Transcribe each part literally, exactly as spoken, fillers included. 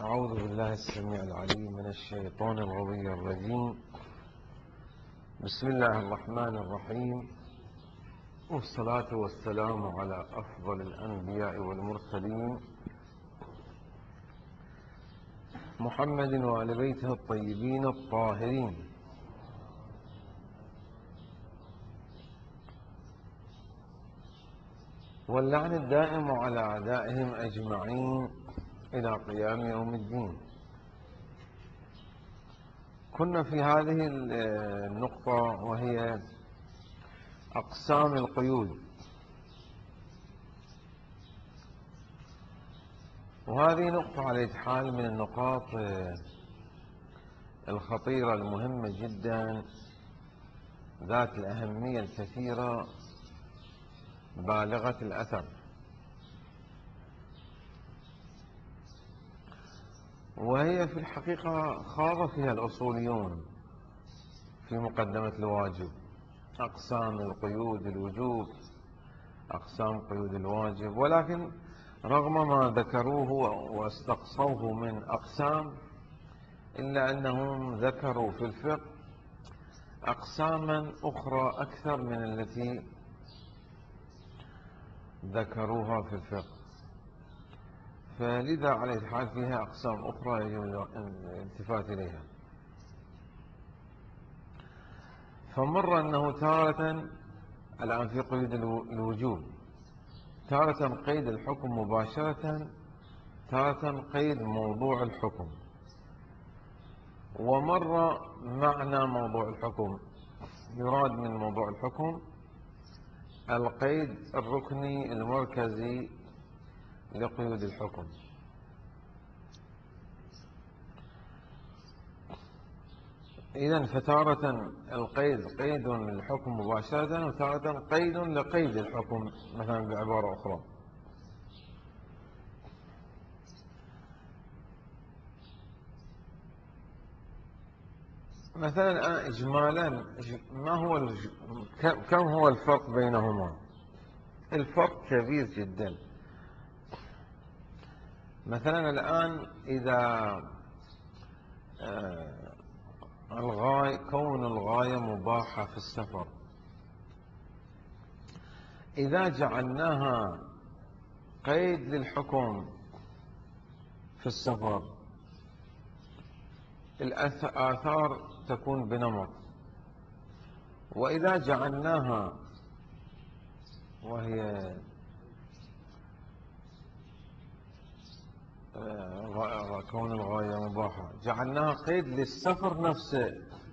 أعوذ بالله السميع العليم من الشيطان الغوي الرجيم. بسم الله الرحمن الرحيم، والصلاة والسلام على أفضل الأنبياء والمرسلين محمد وآل بيته الطيبين الطاهرين. واللعن الدائم على أعدائهم أجمعين إلى قيام يوم الدين. كنا في هذه النقطة وهي أقسام القيود، وهذه نقطة على حال من النقاط الخطيرة المهمة جدا ذات الأهمية الكثيرة بالغة الأثر، وهي في الحقيقة خاض فيها الأصوليون في مقدمة الواجب. أقسام القيود الوجوب، أقسام قيود الواجب، ولكن رغم ما ذكروه واستقصوه من أقسام إلا أنهم ذكروا في الفقه أقساما أخرى أكثر من التي ذكروها في الفقه، فلذا على الحال فيها أقسام أخرى يجب الالتفات إليها. فمر أنه تارة الآن في قيد الوجوب، تارة قيد الحكم مباشرة، تارة قيد موضوع الحكم. ومر معنى موضوع الحكم، يراد من موضوع الحكم القيد الركني المركزي لقيود الحكم. إذن فتارة القيد قيد للحكم مباشرة، وتارة قيد لقيد الحكم مثلا بعبارة أخرى. مثلا الآن إجمالا ما هو كم هو الفرق بينهما؟ الفرق كبير جدا. مثلا الآن إذا الغاية كون الغاية مباحة في السفر، إذا جعلناها قيد للحكم في السفر الآثار تكون بنمط، وإذا جعلناها وهي كون الغاية مباحة جعلناها قيد للسفر نفسه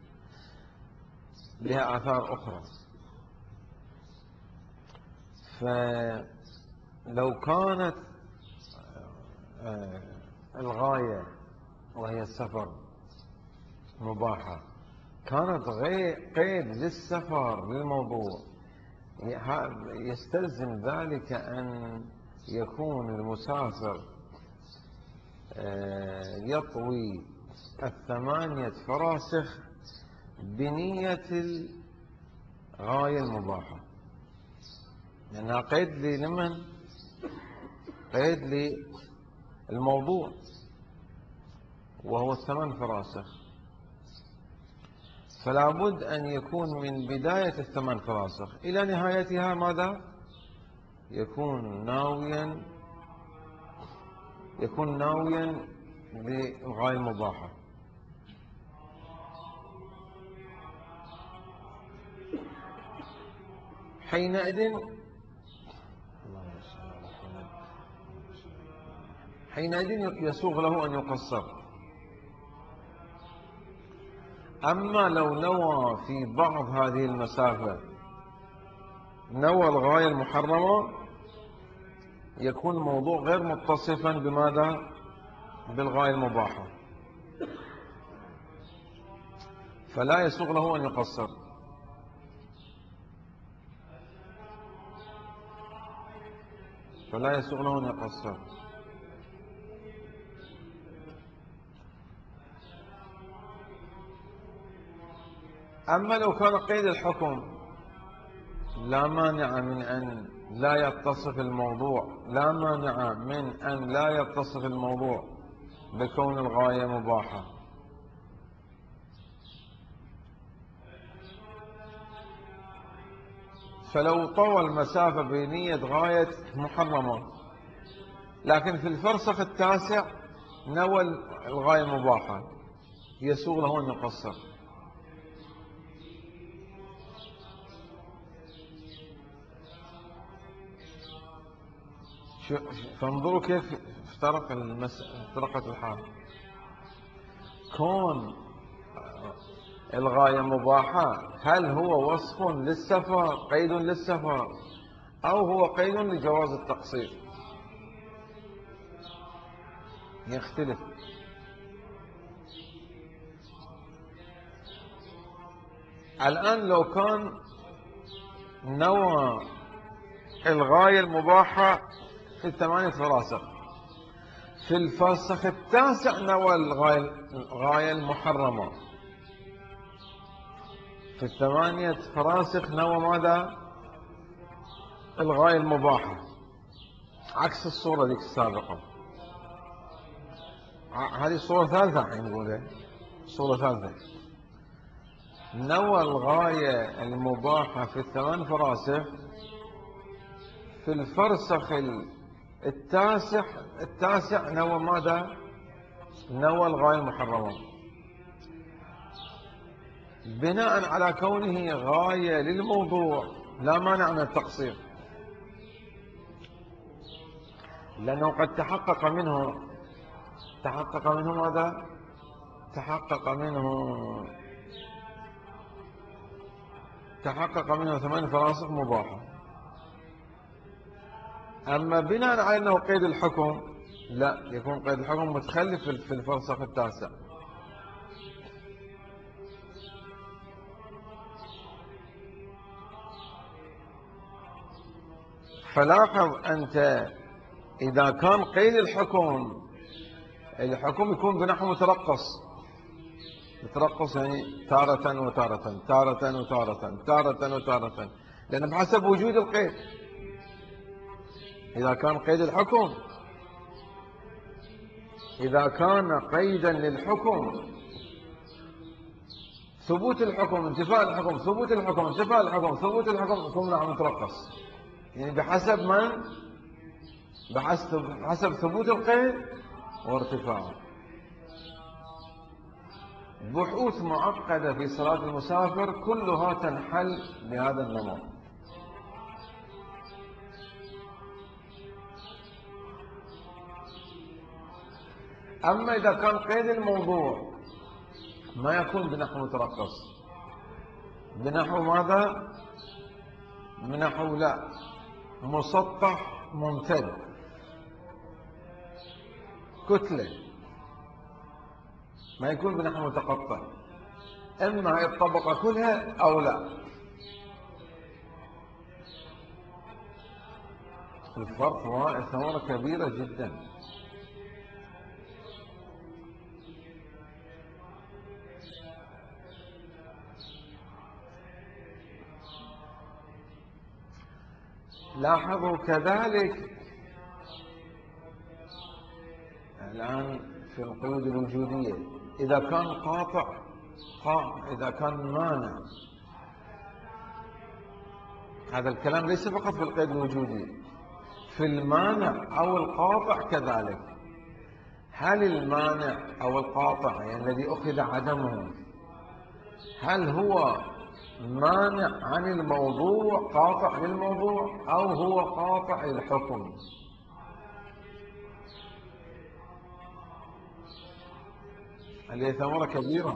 لها آثار أخرى. فلو كانت الغاية وهي السفر مباحة كانت قيد للسفر للموضوع، يستلزم ذلك أن يكون المسافر يطوي الثمانية فراسخ بنية الغاية المباحة، لأنها قيد لمن؟ قيد للموضوع وهو الثمان فراسخ. فلا بد أن يكون من بداية الثمان فراسخ إلى نهايتها ماذا؟ يكون ناويا يكون ناويا للغاية المباحة. حينئذ حينئذ يسوغ له أن يقصر. أما لو نوى في بعض هذه المسافة نوى الغاية المحرمة يكون الموضوع غير متصفا بماذا؟ بالغاية المباحة، فلا يسوغ له أن يقصر. فلا يسوغ له أن يقصر. أما لو كان قيد الحكم لا مانع من أن لا يتصف الموضوع، لا مانع من أن لا يتصف الموضوع بكون الغاية مباحة. فلو طوى المسافة بنية غاية محرمة، لكن في الفرسخ التاسع نوى الغاية مباحة، يسوغ له أن يقصر. فانظروا كيف افترق المس... افترقت الحال. كون الغاية مباحة، هل هو وصف للسفر، قيد للسفر، أو هو قيد لجواز التقصير؟ يختلف. الآن لو كان نوى الغاية المباحة في الثمانية فراسخ، في الفرسخ التاسع نوى الغاية الغاية المحرمة، في الثمانية فراسخ نوى ماذا؟ الغاية المباحة، عكس الصورة ذيك السابقة. هذه صورة ثالثة حين نقولها، صورة ثالثة. نوى الغاية المباحة في الثمان فراسخ، في الفرسخ التاسع التاسع نوى ماذا؟ نوى الغاية المحرمة، بناء على كونه غاية للموضوع لا مانع من التقصير، لأنه قد تحقق منه تحقق منه ماذا؟ تحقق منه تحقق منه ثمان فراسخ مباحة. أما بناء على أنه قيد الحكم، لا، يكون قيد الحكم متخلف في الفرسخ التاسع. فلاحظ أنت إذا كان قيد الحكم، الحكم يكون بنحو مترقص. مترقص يعني تارة وتارة، تارة وتارة، تارة وتارة، لأن بحسب وجود القيد. إذا كان قيد الحكم، إذا كان قيدا للحكم، ثبوت الحكم، انتفاء الحكم، ثبوت الحكم، انتفاء الحكم، ثبوت الحكم، يكون نحو مترقص، يعني بحسب من؟ بحسب ثبوت القيد وارتفاعه. بحوث معقدة في صلاة المسافر كلها تنحل بهذا النمط. أما إذا كان قيد الموضوع ما يكون بنحو مترقص، بنحو ماذا؟ بنحو لا مسطح ممتد، كتلة، ما يكون بنحو متقطع، إما هي الطبقة كلها أو لا. الفرق واقع ثمرة كبيرة جدا. لاحظوا كذلك الآن في القيود الوجودية، إذا كان قاطع قاطع إذا كان مانع، هذا الكلام ليس فقط في القيد الوجودي، في المانع أو القاطع كذلك. هل المانع أو القاطع يعني الذي أخذ عدمه، هل هو مانع عن الموضوع، قاطع للموضوع، أو هو قاطع للحكم؟ هذه ثمرة كبيرة.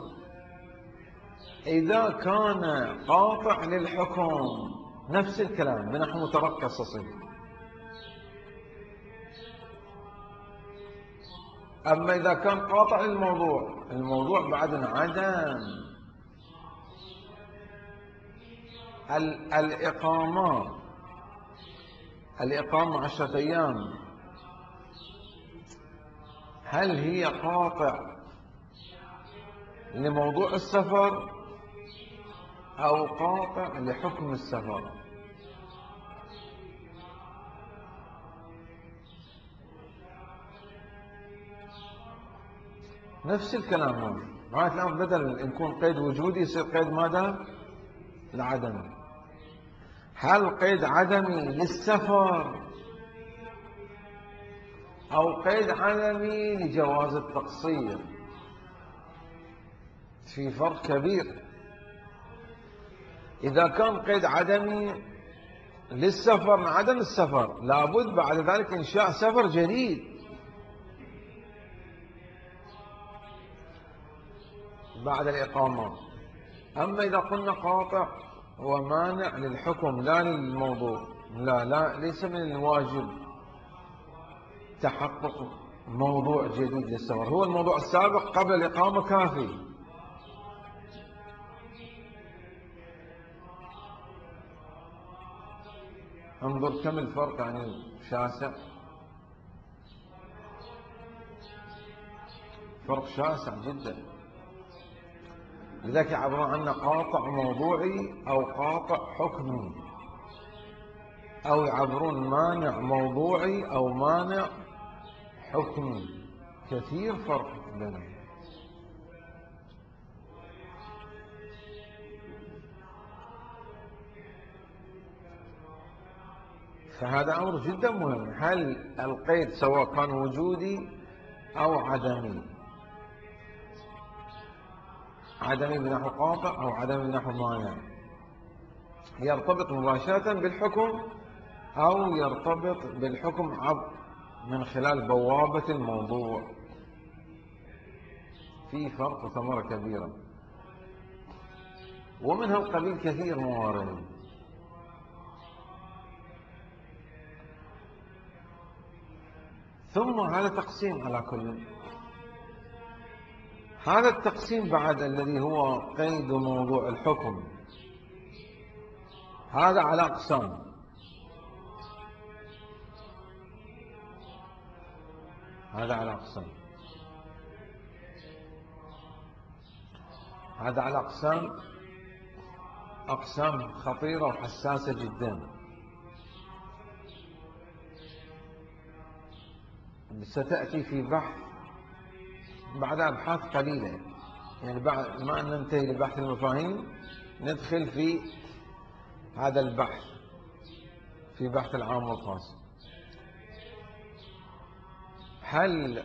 إذا كان قاطع للحكم نفس الكلام بنحو مترقص يصير. أما إذا كان قاطع للموضوع، الموضوع بعد عدم الإقامة الإقامة عشرة أيام، هل هي قاطع لموضوع السفر أو قاطع لحكم السفر؟ نفس الكلام هون. غاية الأمر بدل أن يكون قيد وجودي يصير قيد ماذا؟ العدمي. هل قيد عدمي للسفر أو قيد عدمي لجواز التقصير؟ في فرق كبير. إذا كان قيد عدمي للسفر مع عدم السفر لابد بعد ذلك إنشاء سفر جديد. بعد الإقامة. أما إذا قلنا قاطع ومانع للحكم لا للموضوع، لا لا ليس من الواجب تحقق موضوع جديد للسفر، هو الموضوع السابق قبل الإقامة كافي. انظر كم الفرق يعني شاسع، فرق شاسع جدا. لذلك يعبرون عنه قاطع موضوعي أو قاطع حكمي، أو يعبرون مانع موضوعي أو مانع حكمي. كثير فرق بينهم. فهذا أمر جدا مهم. هل القيد سواء كان وجودي أو عدمي، عدمي بنحو قاطع أو عدمي بنحو مانع، يرتبط مباشرة بالحكم أو يرتبط بالحكم عبر من خلال بوابة الموضوع. في فرق وثمرة كبيرة، ومن هالقبيل كثير موارد. ثم هذا تقسيم على كل. هذا التقسيم بعد الذي هو قيد موضوع الحكم، هذا على أقسام. هذا على أقسام هذا على أقسام أقسام خطيرة وحساسة جدا. ستأتي في بحث بعد أبحاث قليلة، يعني بعد ما أن ننتهي لبحث المفاهيم ندخل في هذا البحث، في بحث العام والخاص. هل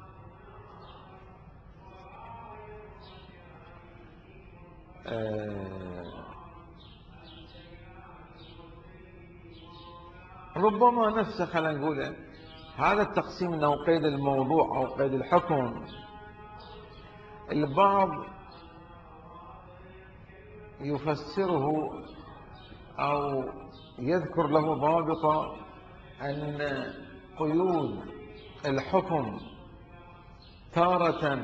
آه ربما نفسه خلينا نقول هذا التقسيم انه قيد الموضوع او قيد الحكم، البعض يفسره او يذكر له ضابطا ان قيود الحكم تارة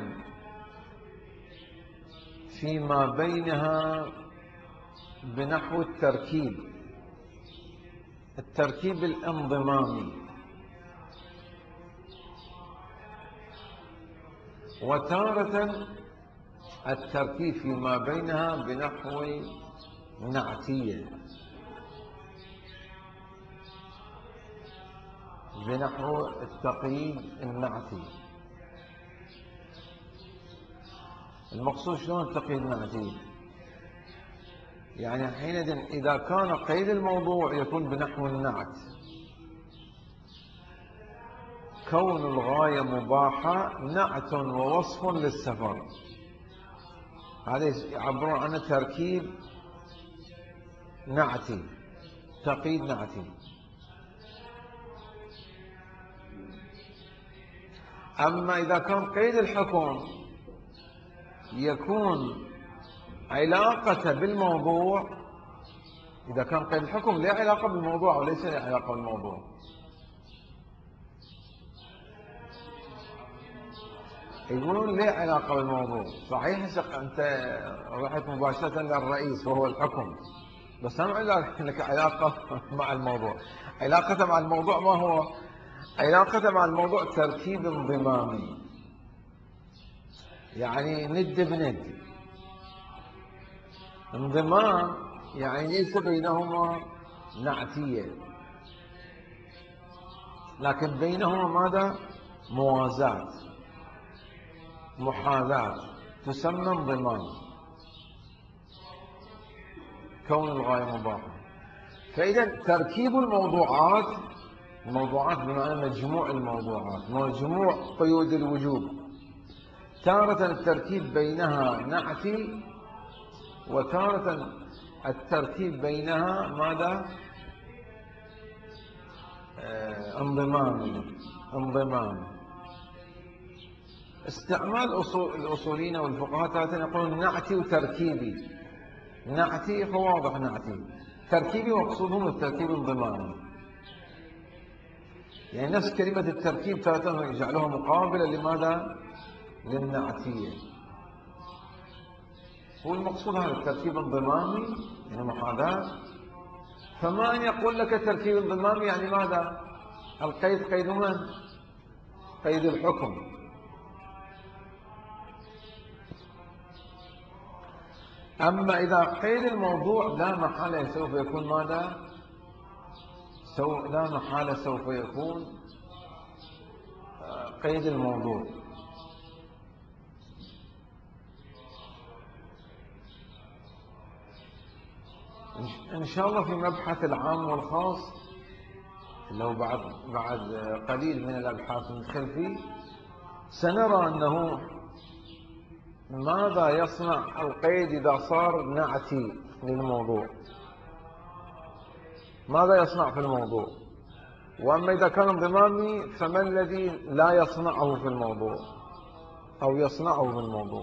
فيما بينها بنحو التركيب التركيب الانضمامي، وتارة التركيب فيما بينها بنحو النعتية، بنحو التقييد النعتي. المقصود شلون التقييد النعتي؟ يعني حينئذ إذا كان قيد الموضوع يكون بنحو النعت، كون الغاية مباحة نعت ووصف للسفر، هذا يعبرون عنه تركيب نعتي، تقييد نعتي. أما إذا كان قيد الحكم يكون علاقة بالموضوع، إذا كان قيد الحكم له علاقة بالموضوع وليس له علاقة بالموضوع. يقولون له علاقة بالموضوع، صحيح أنت رحت مباشرة للرئيس وهو الحكم، بس هم لك علاقة مع الموضوع. علاقة مع الموضوع ما هو؟ علاقة مع الموضوع تركيب انضمامي، يعني ند بند. انضمام يعني ليس بينهما نعتية، لكن بينهما ماذا؟ موازاة. محاذاة تسمى انضمام، كون الغاية مضافة. فإذا تركيب الموضوعات، الموضوعات بمعنى مجموع الموضوعات، مجموع قيود الوجوب، تارة التركيب بينها نعتي، وتارة التركيب بينها ماذا؟ آه انضمام. انضمام استعمال أصول الأصوليين والفقهاء تارة يقولون نعتي وتركيبي. نعتي هو واضح، نعتي. تركيبي مقصودهم التركيب انضمامي، يعني نفس كلمة التركيب تارة يجعلها مقابلة لماذا؟ للنعتية. هو المقصود هذا التركيب انضمامي يعني محاذاة. فما أن يقول لك تركيب انضمامي يعني ماذا؟ القيد قيد من؟ قيد الحكم. أما إذا قيد الموضوع لا محالة سوف يكون ماذا؟ سو لا محالة سوف يكون قيد الموضوع. إن شاء الله في مبحث العام والخاص لو بعد بعد قليل من الأبحاث ندخل فيه سنرى أنه ماذا يصنع القيد إذا صار نعتي للموضوع، ماذا يصنع في الموضوع. وأما إذا كان انضمامي فما الذي لا يصنعه في الموضوع أو يصنعه في الموضوع.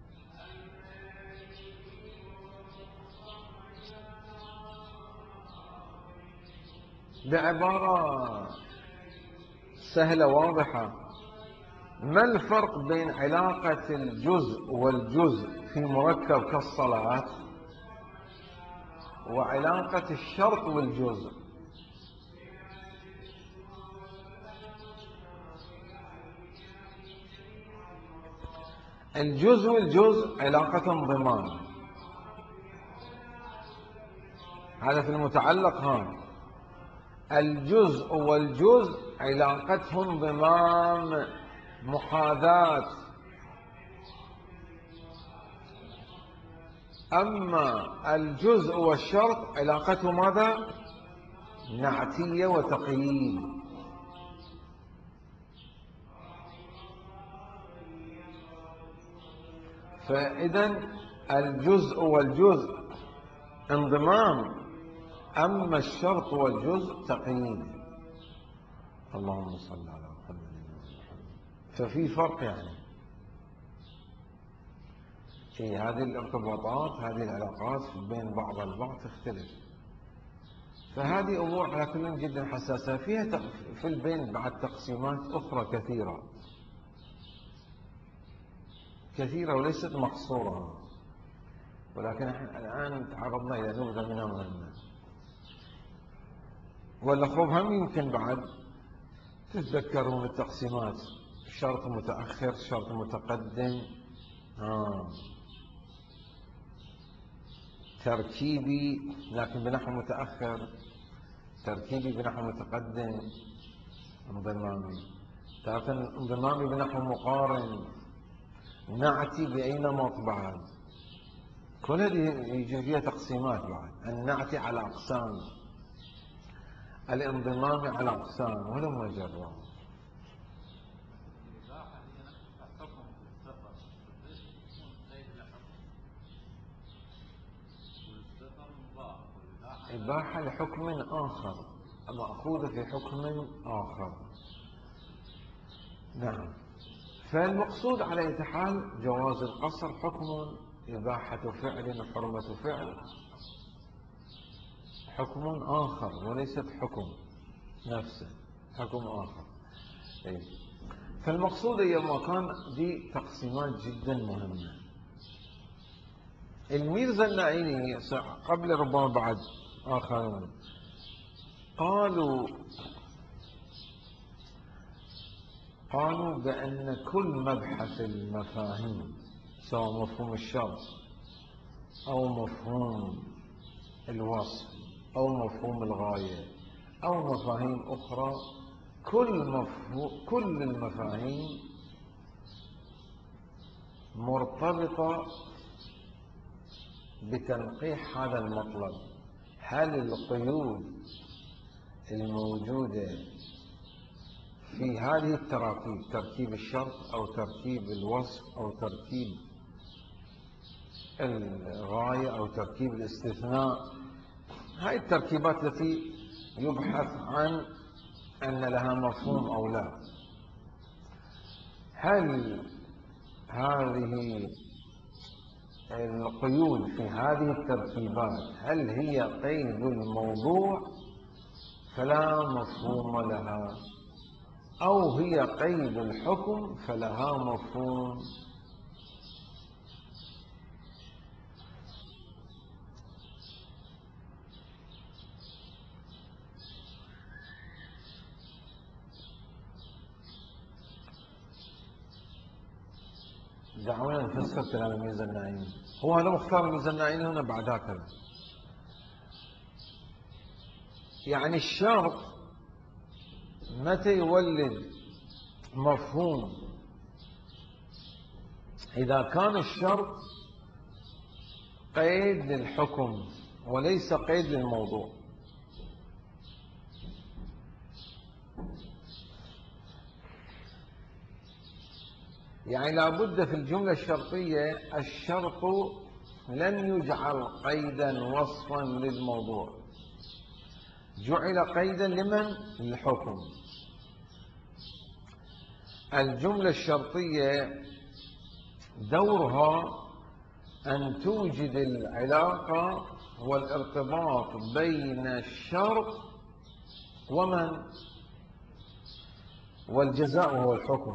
بعبارة سهلة واضحة، ما الفرق بين علاقة الجزء والجزء في مركب كالصلاة وعلاقة الشرط والجزء؟ الجزء والجزء علاقة انضمام، هذا في المتعلق. ها الجزء والجزء علاقته انضمام محاذاة. أما الجزء والشرط علاقته ماذا؟ نعتية وتقييد. فإذا الجزء والجزء انضمام، أما الشرط والجزء تقييد. اللهم صل على محمد. ففي فرق يعني في هذه الارتباطات، هذه العلاقات بين بعض البعض تختلف. فهذه أمور على كل جدا حساسة، فيها في البين بعد تقسيمات أخرى كثيرة كثيرة وليست محصورة، ولكن الآن تعرضنا إلى نبذة منها مهمة. والأخوة هم يمكن بعد تتذكرون التقسيمات: شرط متأخر، شرط متقدم، آه. تركيبي لكن بنحو متأخر، تركيبي بنحو متقدم، انضمامي، انضمامي بنحو مقارن، نعتي بأي نمط. بعد كل هذه يجي فيها تقسيمات. بعد النعتي على أقسام، الانضمام على أقسام، ولما جرى إباحة لحكم آخر، مأخوذة في حكم آخر. نعم. فالمقصود على أي حال جواز القصر حكم، إباحة فعل وحرمة فعل حكم آخر وليست حكم نفسه، حكم آخر. إيه. فالمقصود يوم كان دي تقسيمات جدا مهمة. الميرزا النعيني قبل ربما بعد آخرون قالوا قالوا بأن كل مبحث المفاهيم، سواء مفهوم الشرط أو مفهوم الوصف أو مفهوم الغاية أو مفاهيم أخرى، كل مفهوم كل المفاهيم مرتبطة بتنقيح هذا المطلب. هل القيود الموجودة في هذه التراكيب، تركيب الشرط أو تركيب الوصف أو تركيب الغاية أو تركيب الاستثناء، هاي التركيبات التي يبحث عن أن لها مفهوم أو لا، هل هذه القيود في هذه التركيبات هل هي قيد الموضوع فلا مفهوم لها، أو هي قيد الحكم فلها مفهوم؟ دعونا نفسر كلام الميزة النائمي. هو أنا مختار الميزة النائمي هنا بعد هكذا، يعني الشرط متى يولد مفهوم؟ إذا كان الشرط قيد للحكم وليس قيد للموضوع. يعني لابد في الجملة الشرطية الشرط لم يجعل قيدا وصفا للموضوع، جعل قيدا لمن؟ للحكم. الجملة الشرطية دورها أن توجد العلاقة والارتباط بين الشرط ومن؟ والجزاء وهو الحكم،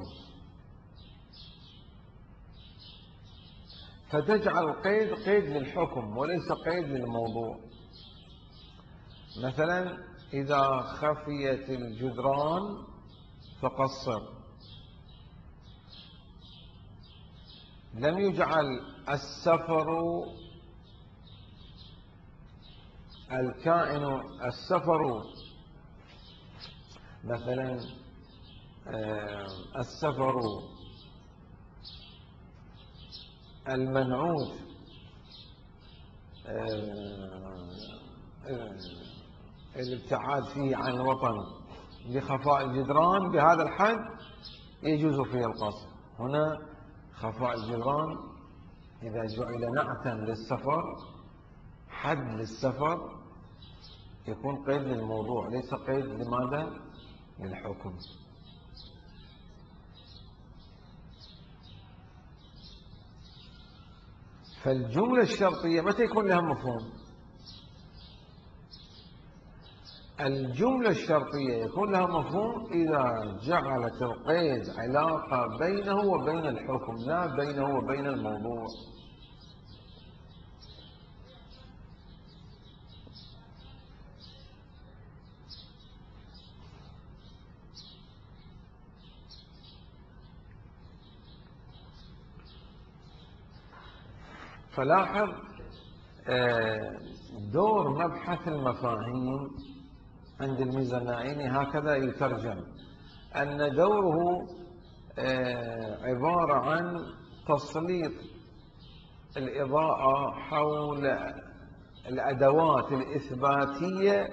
فتجعل قيد قيد للحكم وليس قيد للموضوع. مثلا إذا خفيت الجدران فقصر، لم يجعل السفر الكائن السفر مثلا السفر المنعوت الابتعاد فيه عن الوطن بخفاء الجدران بهذا الحد يجوز فيه القصر. هنا خفاء الجدران إذا جعل نعتا للسفر، حد للسفر، يكون قيد للموضوع ليس قيد لماذا؟ للحكم. فالجملة الشرطية متى يكون لها مفهوم؟ الجملة الشرطية يكون لها مفهوم إذا جعلت القيد علاقة بينه وبين الحكم لا بينه وبين الموضوع. فلاحظ دور مبحث المفاهيم عند الميزة النائمي هكذا يترجم، أن دوره عبارة عن تسليط الإضاءة حول الأدوات الإثباتية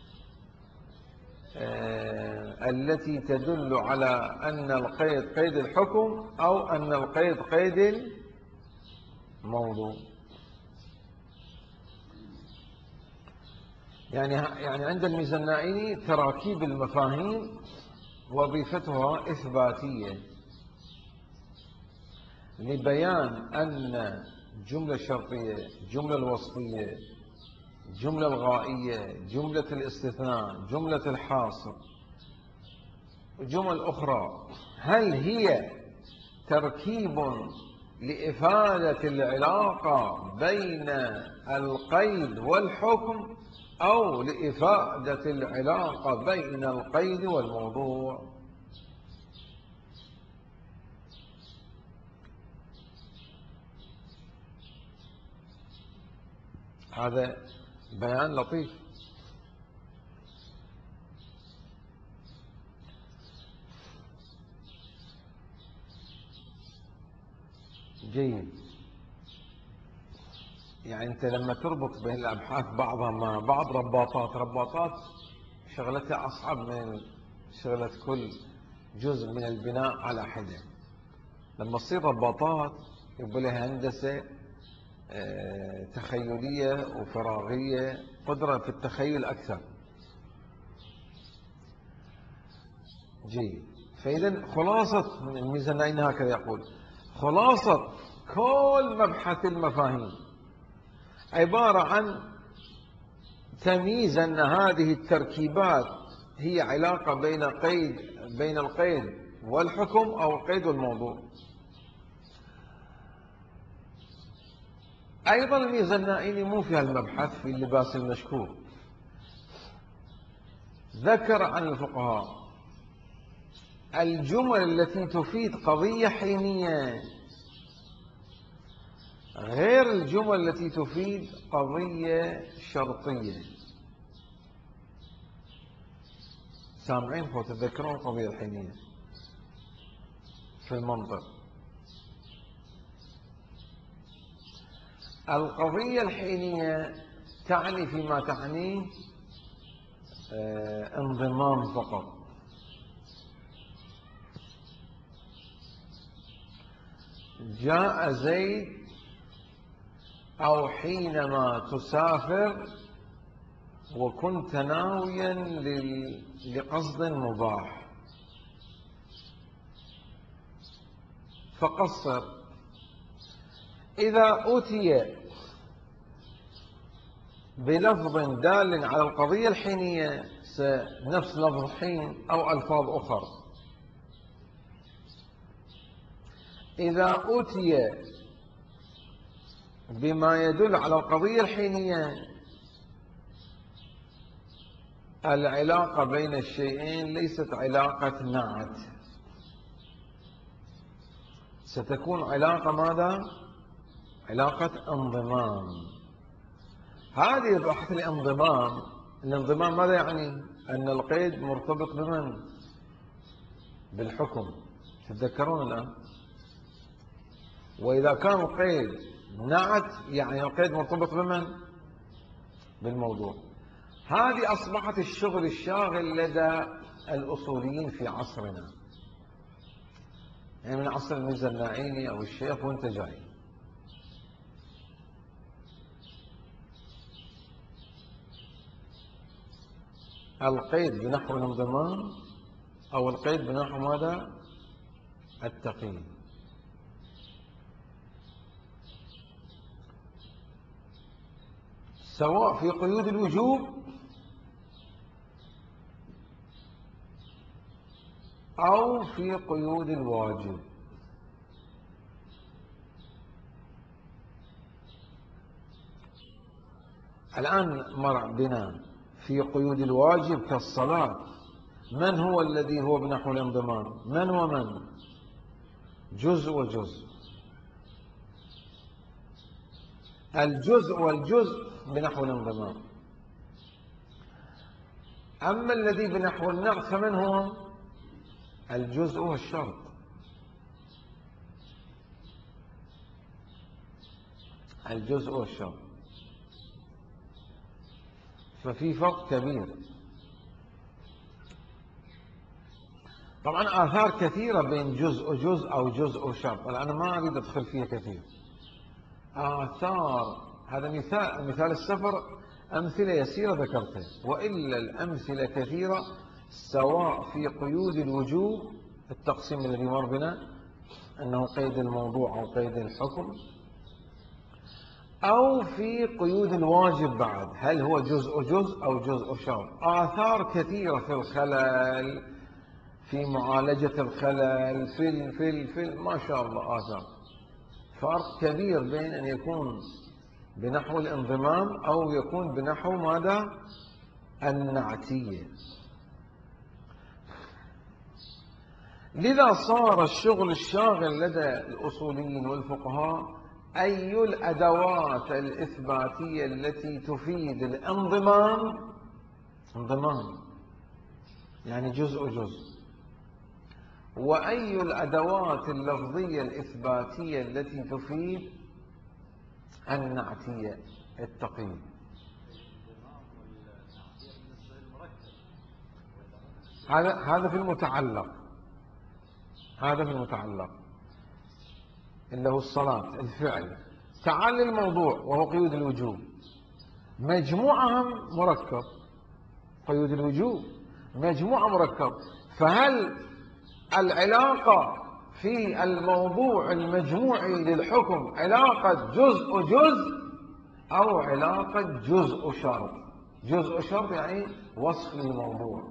التي تدل على أن القيد قيد الحكم أو أن القيد قيد الموضوع. يعني يعني عند الميزة النائمي تراكيب المفاهيم وظيفتها إثباتية لبيان أن الجملة الشرطية، الجملة الوصفية، الجملة الغائية، جملة الاستثناء، جملة الحاصر، وجمل أخرى، هل هي تركيب لإفادة العلاقة بين القيد والحكم أو لإفادة العلاقة بين القيد والموضوع؟ هذا بيان لطيف. جيد. يعني أنت لما تربط بين الأبحاث بعضها مع بعض رباطات، رباطات شغلتها أصعب من شغلة كل جزء من البناء على حدة. لما تصير رباطات يبقى لها هندسة تخيلية وفراغية، قدرة في التخيل أكثر. جيد. فإذا خلاصة الميزانين هكذا يقول: خلاصة كل مبحث المفاهيم عبارة عن تمييز أن هذه التركيبات هي علاقة بين قيد بين القيد والحكم أو القيد والموضوع. أيضا الميزة النائيني مو في هالمبحث في اللباس المشكور. ذكر عن الفقهاء الجمل التي تفيد قضية حينية غير الجمل التي تفيد قضية شرطية. سامعين فوق تذكرون القضية الحينية في المنطق. القضية الحينية تعني فيما تعنيه آه انضمام فقط. جاء زيد أو حينما تسافر وكنت ناويا لقصد مباح فقصر. إذا أتي بلفظ دال على القضية الحينية نفس لفظ حين أو ألفاظ أخرى، إذا أتي بما يدل على القضية الحينية العلاقة بين الشيئين ليست علاقة نعت، ستكون علاقة ماذا؟ علاقة انضمام. هذه بحث الانضمام. الانضمام ماذا يعني؟ أن القيد مرتبط بمن؟ بالحكم. تتذكرون الآن؟ وإذا كان القيد نعت يعني القيد مرتبط بمن؟ بالموضوع. هذه أصبحت الشغل الشاغل لدى الأصوليين في عصرنا، يعني من عصر الميزة النائيني أو الشيخ وانت جاي. القيد بنحو الانضمام أو القيد بنحو ماذا؟ التقييد. سواء في قيود الوجوب أو في قيود الواجب. الآن مر بنا في قيود الواجب كالصلاة. من هو الذي هو بنحو الانضمام؟ من ومن؟ جزء وجزء. الجزء والجزء بنحو الانضمام. أما الذي بنحو النعت فمن هو؟ الجزء والشرط. الجزء والشرط. ففي فرق كبير. طبعا آثار كثيرة بين جزء وجزء أو جزء وشرط، أنا ما أريد أدخل فيها كثير. آثار هذا مثال مثال السفر أمثلة يسيرة ذكرتها، وإلا الأمثلة كثيرة سواء في قيود الوجوب التقسيم الذي مر بنا أنه قيد الموضوع أو قيد الحكم، أو في قيود الواجب بعد هل هو جزء جزء أو جزء شرط. آثار كثيرة في الخلل، في معالجة الخلل، في في في ما شاء الله آثار. فرق كبير بين أن يكون بنحو الانضمام أو يكون بنحو ماذا؟ النعتية. لذا صار الشغل الشاغل لدى الأصوليين والفقهاء أي الأدوات الإثباتية التي تفيد الانضمام، انضمام يعني جزء جزء، وأي الأدوات اللفظية الإثباتية التي تفيد النعتية التقييد. هذا هذا في المتعلق، هذا في المتعلق اللي هو الصلاة الفعل. تعال للموضوع وهو قيود الوجوب، مجموعهم مركب، قيود الوجوب مجموعة مركب. فهل العلاقة في الموضوع المجموعي للحكم علاقة جزء جزء أو علاقة جزء شرط؟ جزء شرط يعني وصف للموضوع.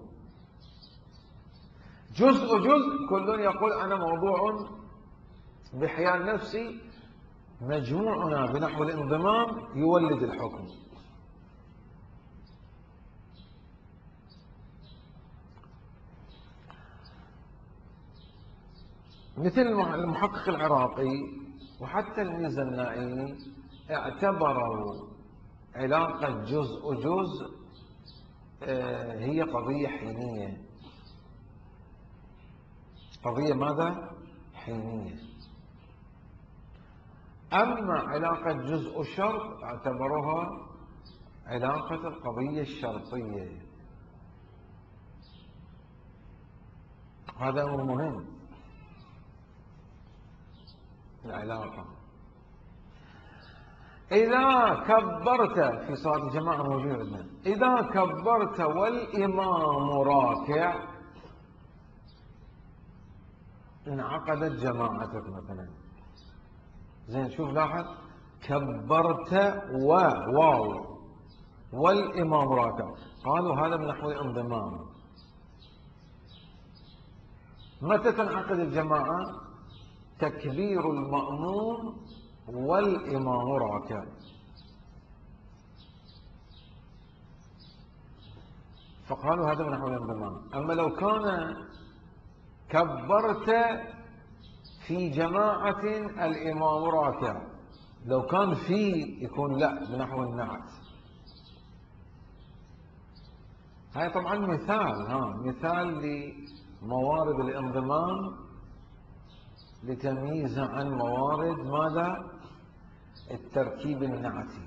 جزء جزء كل يقول أنا موضوع بحيال نفسي، مجموعنا بنحو الانضمام يولد الحكم. مثل المحقق العراقي وحتى الميزانائي اعتبروا علاقة جزء جزء هي قضية حينية. قضية ماذا؟ حينية. أما علاقة جزء شرط اعتبروها علاقة القضية الشرطية. هذا هو مهم، العلاقة. إذا كبرت في صلاة الجماعة موجودة، إذا كبرت والإمام راكع انعقدت جماعتك مثلا. زين، شوف لاحظ، كبرت و واو والإمام راكع، قالوا هذا من نحو الانضمام. متى تنعقد الجماعة؟ تكبير المأموم والإمام راكع. فقالوا هذا من نحو الانضمام. أما لو كان كبرت في جماعة الإمام راكع، لو كان في يكون لا بنحو النعت. هاي طبعا مثال، ها مثال لموارد الانضمام لتمييزها عن موارد ماذا؟ التركيب النعتي.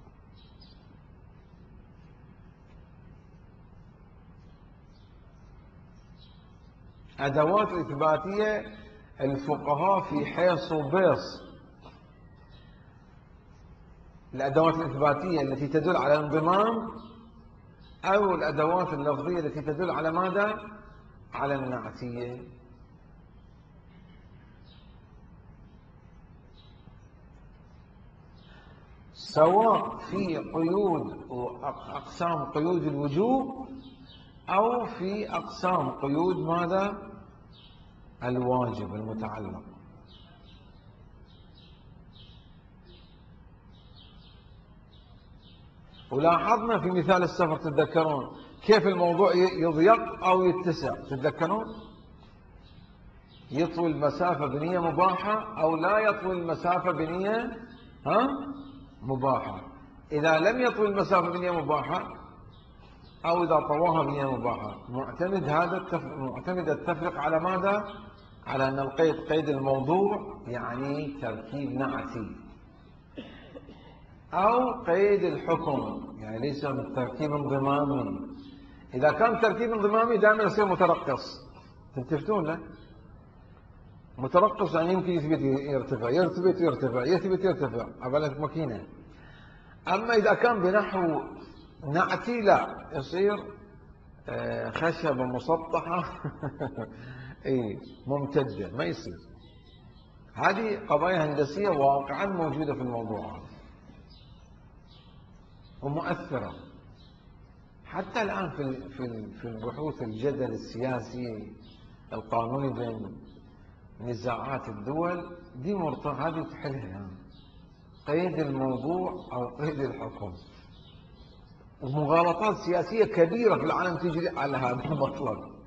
أدوات إثباتية الفقهاء في حيص وبيص. الأدوات الإثباتية التي تدل على الانضمام أو الأدوات اللفظية التي تدل على ماذا؟ على النعتية. سواء في قيود وأقسام قيود الوجوب أو في أقسام قيود ماذا؟ الواجب المتعلق. ولاحظنا في مثال السفر، تتذكرون كيف الموضوع يضيق أو يتسع؟ تتذكرون يطوي المسافة بنية مباحة أو لا يطوي المسافة بنية ها مباحة. إذا لم يطوي المسافة بنية مباحة أو إذا طواها بنية مباحة، معتمد هذا التفرق، معتمد التفرق على ماذا؟ على أن القيد قيد الموضوع يعني تركيب نعتي، أو قيد الحكم يعني ليس من تركيب انضمامي. إذا كان تركيب انضمامي دائما يصير مترقص، تلتفتون له؟ مترقص يعني يمكن يثبت يرتفع، يرتبط يرتفع، يثبت يرتفع، عبالة ماكينة. أما إذا كان بنحو نعتي لا، يصير خشبة مسطحة اي ممتدة، ما يصير. هذه قضايا هندسية واقعا موجودة في الموضوع ومؤثرة حتى الآن في في البحوث الجدل السياسي القانوني بين نزاعات الدول دي مرتبطة. هذه تحلها قيد الموضوع أو قيد الحكم. ومغالطات سياسية كبيرة في العالم تجري على هذا المطلب.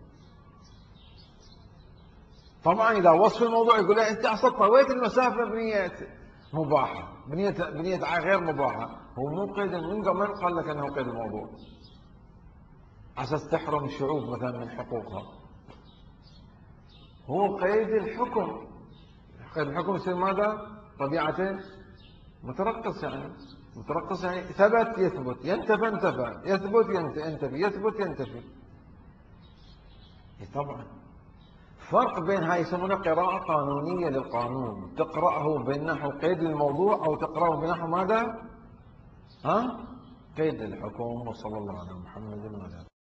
طبعا إذا وصف الموضوع يقول له أنت أصلا طويت المسافة بنية مباحة، بنية بنية غير مباحة. هو مو قيد، من قبل قال لك أنه قيد الموضوع على أساس تحرم الشعوب مثلا من حقوقها. هو قيد الحكم. قيد الحكم يصير ماذا؟ طبيعته مترقص، يعني مترقص يعني ثبت يثبت، ينتفى انتفى، يثبت ينتفي، يثبت ينتفي. طبعا فرق بين هاي يسمونها قراءة قانونية للقانون، تقرأه بنحو قيد الموضوع أو تقرأه بنحو ماذا؟ ها؟ قيد الحكم. وصلى الله على محمد وعلى آله.